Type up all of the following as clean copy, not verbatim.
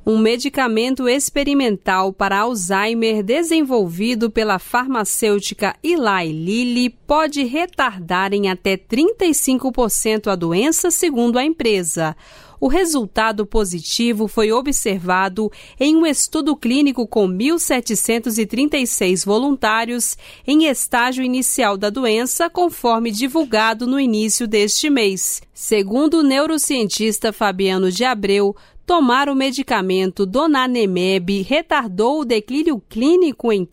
Um medicamento experimental para Alzheimer desenvolvido pela farmacêutica Eli Lilly pode retardar em até 35% a doença, segundo a empresa. O resultado positivo foi observado em um estudo clínico com 1.736 voluntários em estágio inicial da doença, conforme divulgado no início deste mês. Segundo o neurocientista Fabiano de Abreu, tomar o medicamento donanemab retardou o declínio clínico em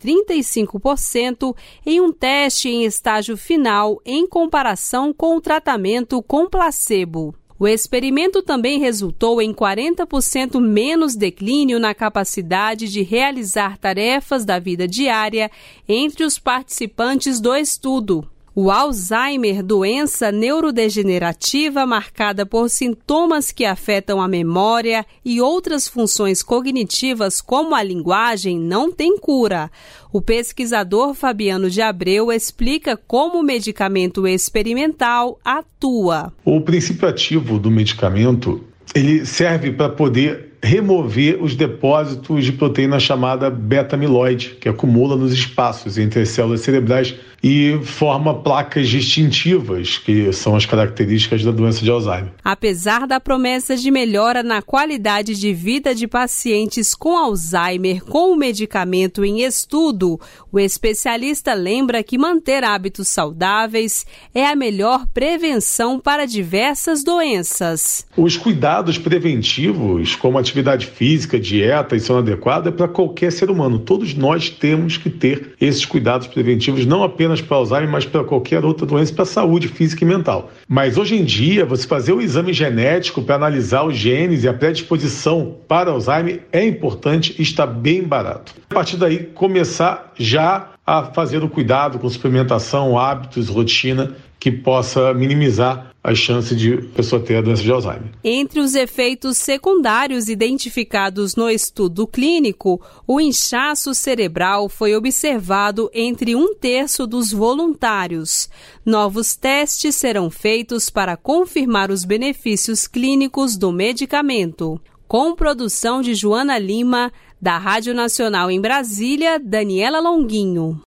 35% em um teste em estágio final em comparação com o tratamento com placebo. O experimento também resultou em 40% menos declínio na capacidade de realizar tarefas da vida diária entre os participantes do estudo. O Alzheimer, doença neurodegenerativa marcada por sintomas que afetam a memória e outras funções cognitivas como a linguagem, não tem cura. O pesquisador Fabiano de Abreu explica como o medicamento experimental atua. O princípio ativo do medicamento, ele serve para poder remover os depósitos de proteína chamada beta-amiloide, que acumula nos espaços entre as células cerebrais e forma placas distintivas, que são as características da doença de Alzheimer. Apesar da promessa de melhora na qualidade de vida de pacientes com Alzheimer com o medicamento em estudo, o especialista lembra que manter hábitos saudáveis é a melhor prevenção para diversas doenças. Os cuidados preventivos, como atividade física, dieta e sono adequado, é para qualquer ser humano. Todos nós temos que ter esses cuidados preventivos, não apenas para Alzheimer, mas para qualquer outra doença, para a saúde física e mental. Mas hoje em dia, você fazer o exame genético para analisar os genes e a predisposição para Alzheimer é importante e está bem barato. A partir daí, começar já a fazer o cuidado com suplementação, hábitos, rotina, que possa minimizar as chances de a pessoa ter a doença de Alzheimer. Entre os efeitos secundários identificados no estudo clínico, o inchaço cerebral foi observado entre 1/3 dos voluntários. Novos testes serão feitos para confirmar os benefícios clínicos do medicamento. Com produção de Joana Lima, da Rádio Nacional em Brasília, Daniela Longuinho.